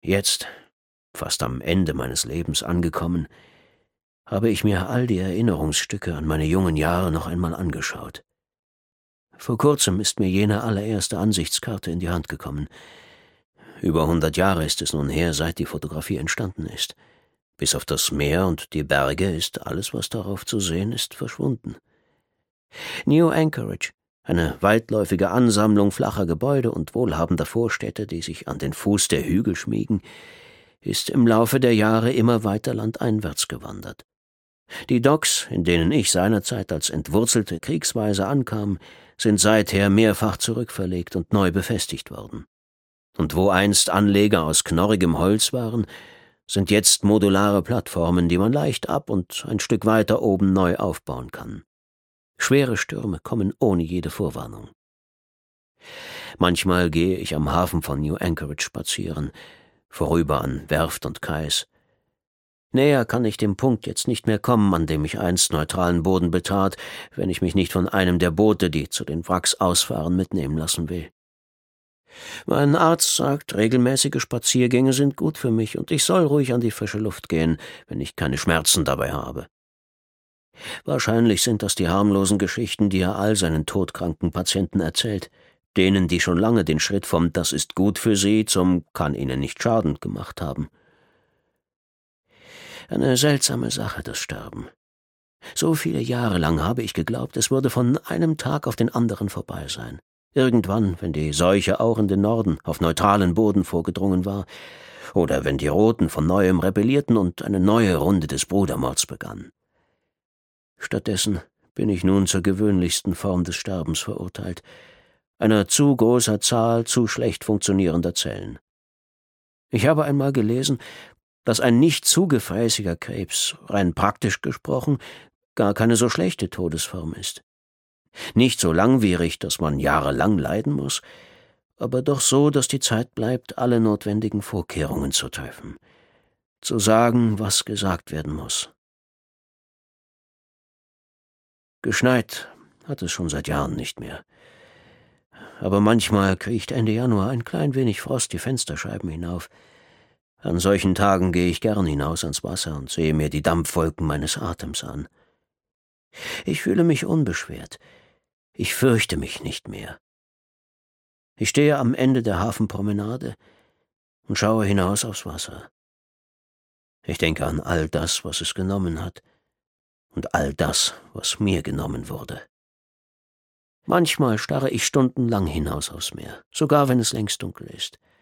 Jetzt, fast am Ende meines Lebens angekommen, habe ich mir all die Erinnerungsstücke an meine jungen Jahre noch einmal angeschaut. Vor kurzem ist mir jene allererste Ansichtskarte in die Hand gekommen. Über 100 Jahre ist es nun her, seit die Fotografie entstanden ist. Bis auf das Meer und die Berge ist alles, was darauf zu sehen ist, verschwunden. New Anchorage, eine weitläufige Ansammlung flacher Gebäude und wohlhabender Vorstädte, die sich an den Fuß der Hügel schmiegen, ist im Laufe der Jahre immer weiter landeinwärts gewandert. Die Docks, in denen ich seinerzeit als entwurzelte Kriegsweise ankam, sind seither mehrfach zurückverlegt und neu befestigt worden. Und wo einst Anleger aus knorrigem Holz waren, sind jetzt modulare Plattformen, die man leicht ab und ein Stück weiter oben neu aufbauen kann. Schwere Stürme kommen ohne jede Vorwarnung. Manchmal gehe ich am Hafen von New Anchorage spazieren, vorüber an Werft und Kais. Näher kann ich dem Punkt jetzt nicht mehr kommen, an dem ich einst neutralen Boden betrat, wenn ich mich nicht von einem der Boote, die zu den Wracks ausfahren, mitnehmen lassen will. Mein Arzt sagt, regelmäßige Spaziergänge sind gut für mich und ich soll ruhig an die frische Luft gehen, wenn ich keine Schmerzen dabei habe. Wahrscheinlich sind das die harmlosen Geschichten, die er all seinen todkranken Patienten erzählt, denen, die schon lange den Schritt vom »Das ist gut für Sie« zum »Kann Ihnen nicht schaden« gemacht haben. Eine seltsame Sache, das Sterben. So viele Jahre lang habe ich geglaubt, es würde von einem Tag auf den anderen vorbei sein. Irgendwann, wenn die Seuche auch in den Norden auf neutralen Boden vorgedrungen war, oder wenn die Roten von neuem rebellierten und eine neue Runde des Brudermords begann. Stattdessen bin ich nun zur gewöhnlichsten Form des Sterbens verurteilt, einer zu großer Zahl zu schlecht funktionierender Zellen. Ich habe einmal gelesen, dass ein nicht zu gefräßiger Krebs, rein praktisch gesprochen, gar keine so schlechte Todesform ist. Nicht so langwierig, dass man jahrelang leiden muss, aber doch so, dass die Zeit bleibt, alle notwendigen Vorkehrungen zu treffen, zu sagen, was gesagt werden muss. Geschneit hat es schon seit Jahren nicht mehr. Aber manchmal kriecht Ende Januar ein klein wenig Frost die Fensterscheiben hinauf. An solchen Tagen gehe ich gern hinaus ans Wasser und sehe mir die Dampfwolken meines Atems an. Ich fühle mich unbeschwert. Ich fürchte mich nicht mehr. Ich stehe am Ende der Hafenpromenade und schaue hinaus aufs Wasser. Ich denke an all das, was es genommen hat, und all das, was mir genommen wurde. Manchmal starre ich stundenlang hinaus aufs Meer, sogar wenn es längst dunkel ist.